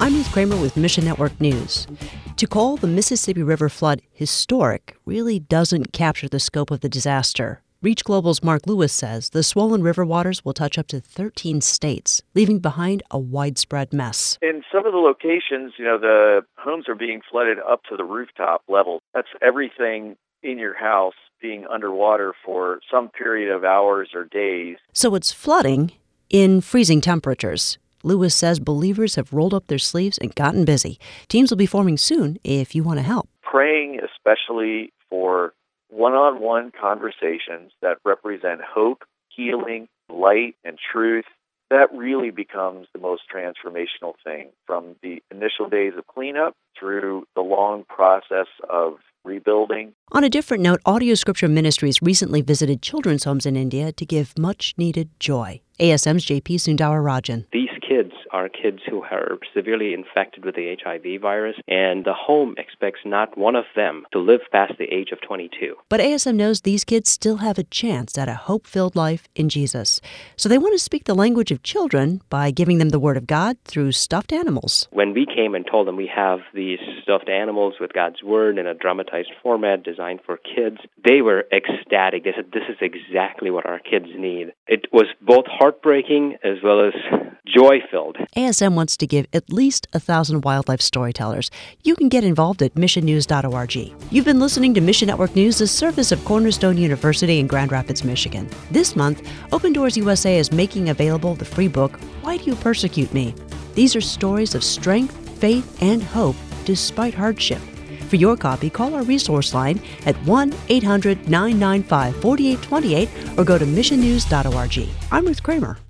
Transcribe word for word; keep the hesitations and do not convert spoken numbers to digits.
I'm Ruth Kramer with Mission Network News. To call the Mississippi River flood historic really doesn't capture the scope of the disaster. Reach Global's Mark Lewis says the swollen river waters will touch up to thirteen states, leaving behind a widespread mess. In some of the locations, you know, the homes are being flooded up to the rooftop level. That's everything in your house being underwater for some period of hours or days. So it's flooding in freezing temperatures. Lewis says believers have rolled up their sleeves and gotten busy. Teams will be forming soon if you want to help. Praying especially for one-on-one conversations that represent hope, healing, light, and truth. That really becomes the most transformational thing from the initial days of cleanup through the long process of rebuilding. On a different note, Audio Scripture Ministries recently visited children's homes in India to give much-needed joy. A S M's J P Sundara-Rajan. These kids are kids who are severely infected with the H I V virus, and the home expects not one of them to live past the age of twenty-two. But A S M knows these kids still have a chance at a hope-filled life in Jesus. So they want to speak the language of children by giving them the Word of God through stuffed animals. When we came and told them we have these stuffed animals with God's Word in a dramatized format designed for kids, they were ecstatic. They said, this is exactly what our kids need. It was both heartbreaking as well as joy-filled. A S M wants to give at least a thousand wildlife storytellers. You can get involved at mission news dot org. You've been listening to Mission Network News, the service of Cornerstone University in Grand Rapids, Michigan. This month, Open Doors U S A is making available the free book, Why Do You Persecute Me? These are stories of strength, faith, and hope despite hardship. For your copy, call our resource line at one eight hundred nine nine five four eight two eight or go to mission news dot org. I'm Ruth Kramer.